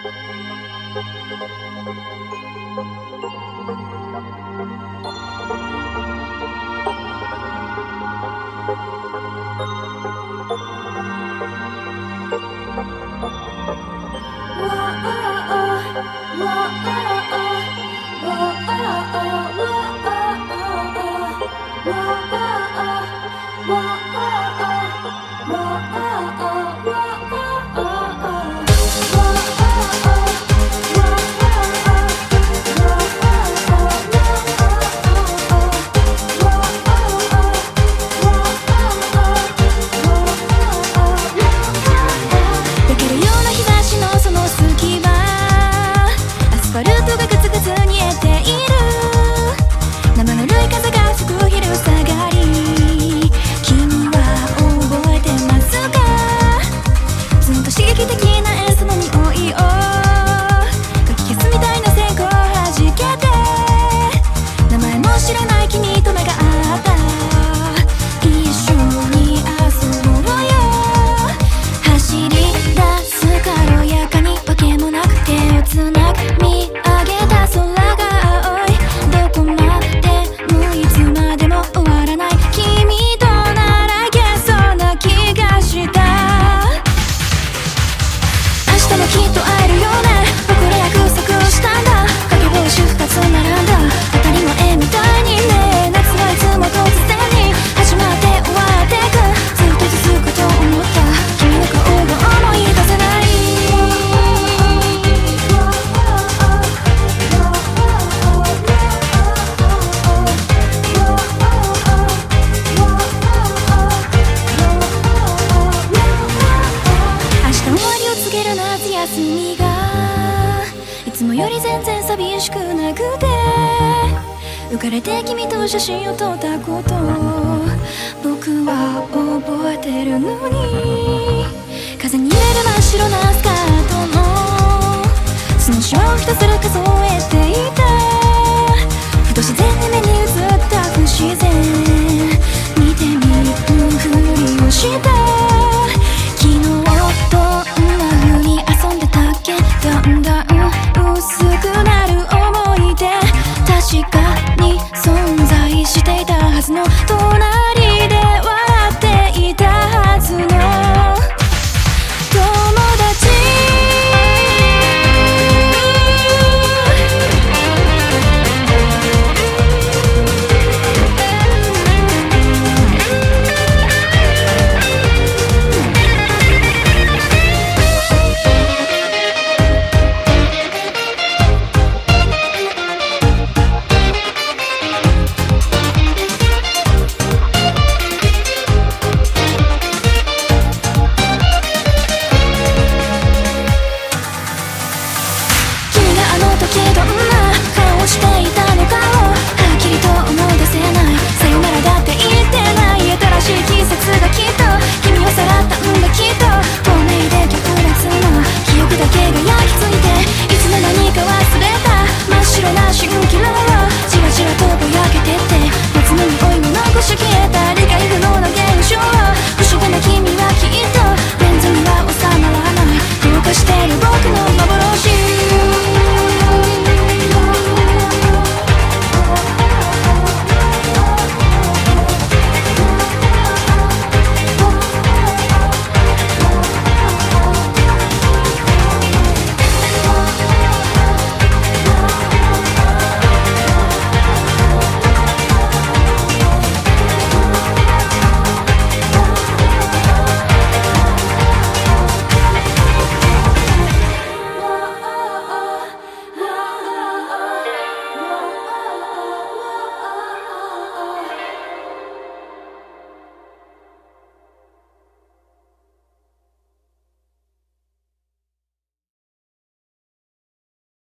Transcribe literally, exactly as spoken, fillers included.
浮かれて君と写真を撮ったこと、僕は覚えてるのに、風に揺れる真っ白なスカートのそのシワをひたすら数えていた。ふと自然に目に映った不自然、見てみるふりをした。昨日どんな風に遊んでたっけ、だんだん薄くなる思い出、確かに存在していたはずの、隣で笑っていたはずの友達。蜃気楼はじわじわとぼやけてって、夏の匂いも残し消えた理解不能な現象、不思議な君はきっとレンズには収まらない、どうかしてる僕の幻。